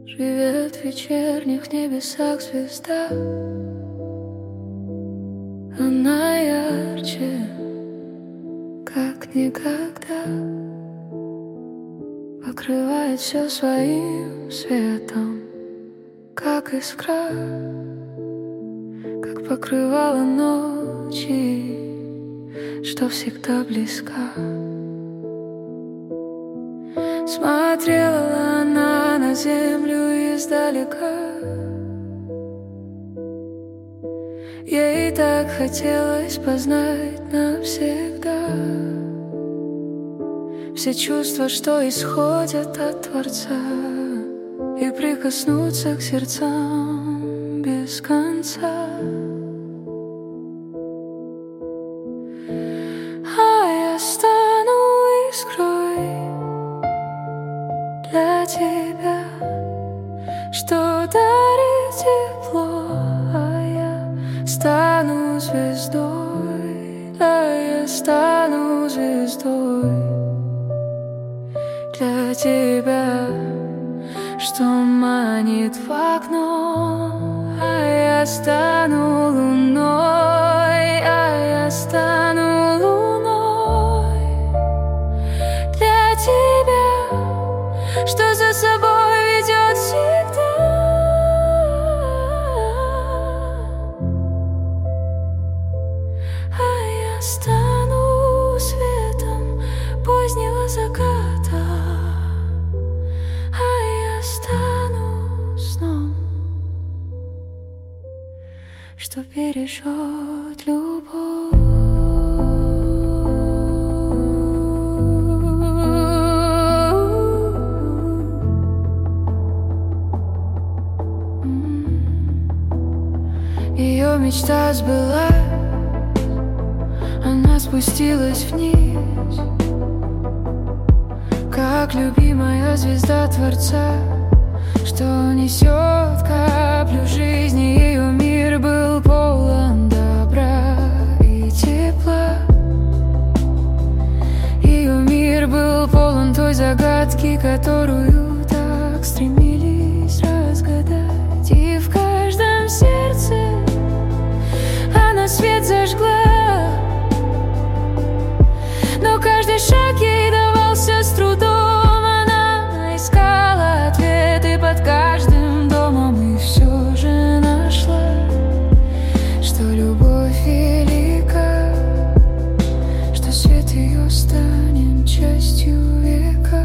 Живет в вечерних небесах звезда. Она ярче, как никогда, покрывает все своим светом, как искра, как покрывало ночи, что всегда близка. Смотрела она на землю издалека. Ей так хотелось познать навсегда все чувства, что исходят от Творца, и прикоснуться к сердцам без конца. А я стану искрой для тебя, что дарит тепло. А я стану звездой, да, я стану звездой для тебя, что манит в окно. А я стану луной, а я стану луной для тебя, что за собой ведет всегда. А я стану светом позднего заката. А я стану сном, что бережет любовь. Ее мечта сбылась, она спустилась вниз, как любимая звезда Творца, что несет каплю жизни. Ее мир был полон добра и тепла. Ее мир был полон той загадки, которую так стремились разгадать. И в каждом сердце она свет зажгла, но каждый шаг ей давался с трудом. Она искала ответы под каждым домом и все же нашла, что любовь велика, что свет ее станет частью века.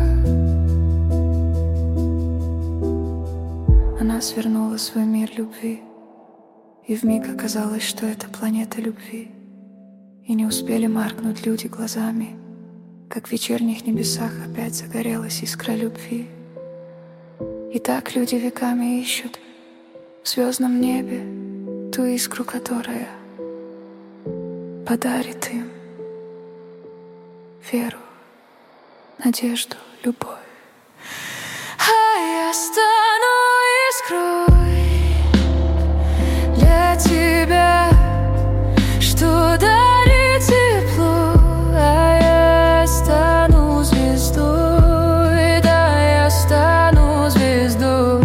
Она свернула свой мир любви, и вмиг оказалось, что это планета любви. И не успели моргнуть люди глазами, как в вечерних небесах опять загорелась искра любви. И так люди веками ищут в звездном небе ту искру, которая подарит им веру, надежду, любовь. А я стану искрой для тебя, что дарит тепло. А я стану звездой, да, я стану звездой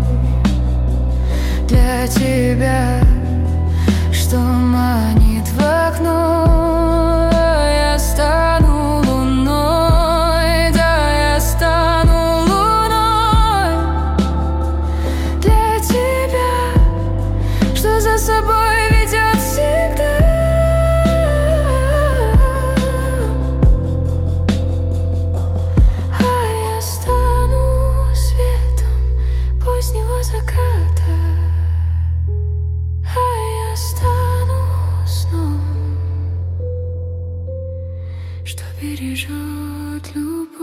для тебя, что манит в окно. А я стану луной, да, я стану луной для тебя, что за собой ведет всегда. А я стану светом позднего заката. А я стану сном, что бережет любовь.